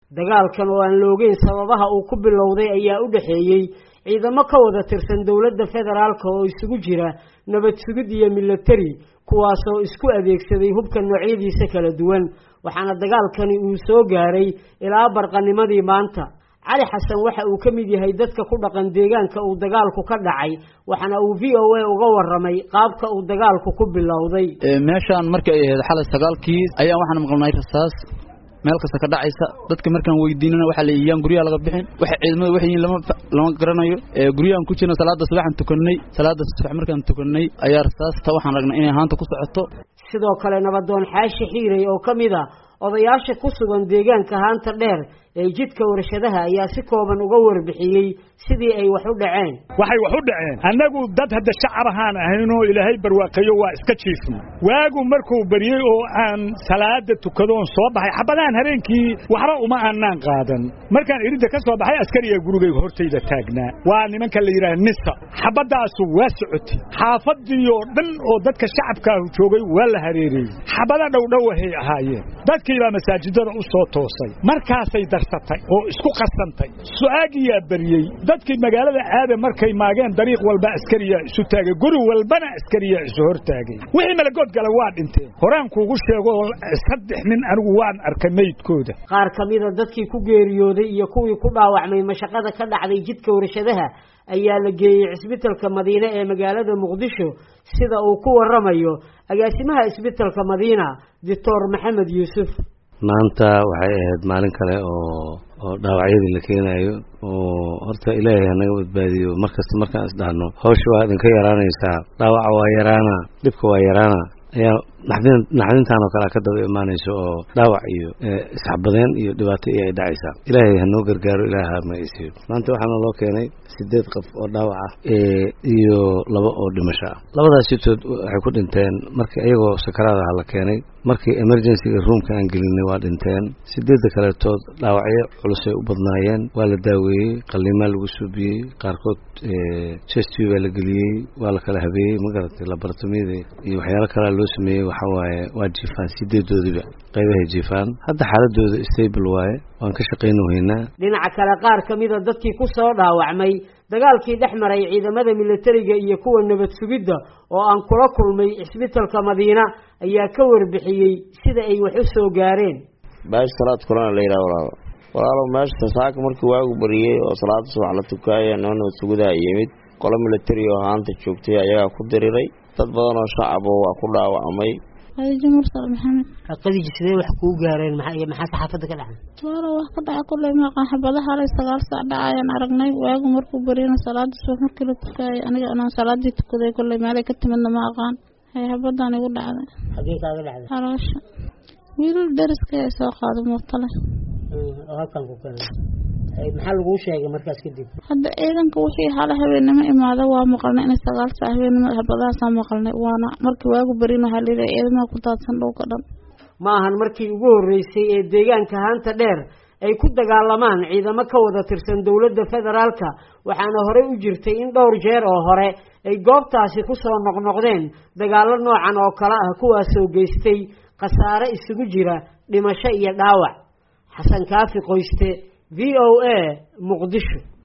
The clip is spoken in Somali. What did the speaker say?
dagaalkan oo aan loogeyn sababaha uu ku bilowday ayaa u dhaxeeyay ciidamo ka wada tirsan dawladda federaalka oo isugu jira nabad sugid iyo military kuwaas oo isku adeegsaday hubka noocyadiisa kala duwan waxaana dagaalkani uu soo gaaray ilaa barqanimadii maanta cali xasan waxa uu ka mid yahay dadka ku dhaqan deegaanka uu dagaalku ka dhacay waxaana uu VOA uga waramay qaabka uu dagaalku ku bilowday meeshan markii ay ahayd xalay 9kii ayaa waxaan maqalnay rasaas meel kasta ka dhacaysa dadka markaan weydiinana waxa la yiyaan guriga laga bixin waxa ciidamada waxay lama garanayo gurigaan ku jirna salaada subaxan tukanay salaada subax markaan tukanay ayaa rasaasta waxaan ragnay inay haanta ku socoto sidoo kale nabadoon xaashi xiiray oo kamid ah odayaasha ku sugan deegaanka haanta dheer ee jidka warshadaha ayaa si kooban uga warbixiyay sidii ay wax u dhaceen waxay wax u dhaceen annagu dad hadda shacab ahaan ahayno ilaahay barwaaqayo waa iska jiifno waagu markuu bariyay oo aan salaada tukadoon soo baxay xabadaan habeenkii waxba uma aanan qaadan markaan irinta ka soo baxay askariga gurigayga hortayda taagnaa waa nimanka la yiraahdo nisa xabadaas waa socotay xaafadiyo dhan oo dadka shacabka joogay waa la hareeray xabada dhowdhow waxay ahaayeen dadkii baa masaajidada u soo toosay markaasay darsatay oo isku qasantay su'aagiya bariyay dadkii magaalada aade markay maageen dariiq walba askariya isu taagay guri walbana askariya isu hortaagay wixii malagood galay waa dhinteen horaan kuugu sheego 3 nin anigu waan arkay meydkooda qaar kamida dadkii ku geeriyooday iyo kuwii ku dhaawacmay mashaqada ka dhacday jidka warshadaha ayaa la geeyay isbitaalka Madiina ee magaalada Muqdisho sida uu ku waramayo agaasimaha isbitaalka Madiina Dr. Maxamed Yuusuf maanta waxay ahayd maalin kale oo dhaawacyadii la keenayo oo horta Ilaahay naga badbaadiyo markasta markaan isdhaano hawsha waa idinka yaraanaysaa dhaawaca waa yaraana dhibka waa yaraana ayaa naxdintaan oo kale ka daba imaanayso oo dhaawac iyo isxabadeen iyo dhibaato ay dhacaysaa Ilaahay ha noo gargaaro Ilaahay ma isiyo maanta waxaana loo keenay 8 qof oo dhaawac ah iyo 2 oo dhimasho ah labadaas jitood waxay ku dhinteen markii ayagoo sakaraad ah la keenay markii emergency roomka aan gelinay waa dhinteen 8 kale tood dhaawacyo culus ay u badnaayeen waa la daaweeyay qalliima lagu suubiyay qaarkood chest tube la geliyay waa la kala habeeyay magaratay laboratoryada iyo waxyaalo kale loo sameeyay waxa waaye waa jiifaan 8doodiba qaybaha jiifaan hadda xaaladooda stable waaye waan ka shaqeynaynaa dhinaca kale qaar kamida dadkii ku soo dhaawacmay dagaalkii dhexmaray ciidamada militariga iyo kuwa nabad sugidda oo aan kula kulmay isbitaalka Madiina ayaa ka warbixiyay sida ay wax u soo gaareen baash salaad korona la yiraahdo walaalo meesha saaka markii waagu bariyay oo salaad subax la tukaayay nabad sugidda yimid qolo militari oo haanta joogtay ayaa ku diriray dad badan oo shacab oo waa ku dhaawacmay jumhur maxamed qadii sidee wax ku gaareen maxaa saxaafada ka dhacay wala wax ka dhacay kulay ma qan xabadaha la 9 saac dhacayaan aragnay waagu markuu bariyay salaad subax markii la tukaayay aniga aan salaadii tukaday kulay meel ka timidna ma aqaan hay xabadan igu dhacday hadii kaaga dhacday halaasha wiil dariska soo qaado mootale halkan ku keenay maxaa lagu sheegay markaas kadib hadda ciidanka wixii hal habeenimo imaada waa maqalnay in 9 saac habeenimo xabadaha maqalnay waana markii waagu barino halida ciidamada ku daadsan dhulka dhan ma ahan markii ugu horeysay ee deegaanka haanta dheer ay ku dagaalamaan ciidamo ka wada tirsan dawladda federaalka waxaana hore u jirtay in dhowr jeer oo hore ay goobtaasi ku soo noqnoqdeen dagaalo noocan oo kala ah kuwaas oo geystay khasaare isugu jira dhimasho iyo dhaawac xasan kaafi qoyste VOA Muqdisho.